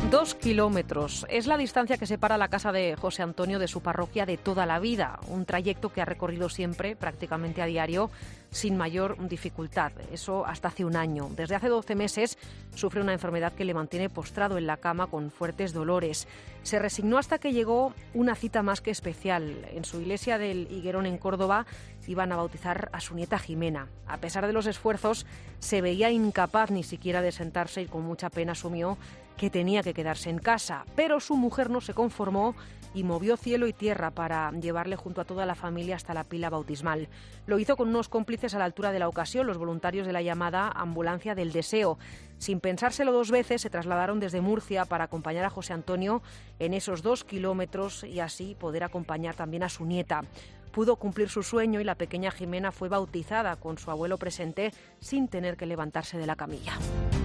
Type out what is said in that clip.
2 kilómetros es la distancia que separa la casa de José Antonio de su parroquia de toda la vida, un trayecto que ha recorrido siempre, prácticamente a diario, sin mayor dificultad. Eso hasta hace un año. Desde hace 12 meses sufre una enfermedad que le mantiene postrado en la cama con fuertes dolores. Se resignó hasta que llegó una cita más que especial. En su iglesia del Higuerón, en Córdoba, iban a bautizar a su nieta Jimena. A pesar de los esfuerzos, se veía incapaz ni siquiera de sentarse y con mucha pena asumió que tenía que quedarse en casa. Pero su mujer no se conformó y movió cielo y tierra para llevarle junto a toda la familia hasta la pila bautismal. Lo hizo con unos cómplices a la altura de la ocasión, los voluntarios de la llamada Ambulancia del Deseo. Sin pensárselo dos veces, se trasladaron desde Murcia para acompañar a José Antonio en esos 2 kilómetros y así poder acompañar también a su nieta. Pudo cumplir su sueño y la pequeña Jimena fue bautizada con su abuelo presente sin tener que levantarse de la camilla.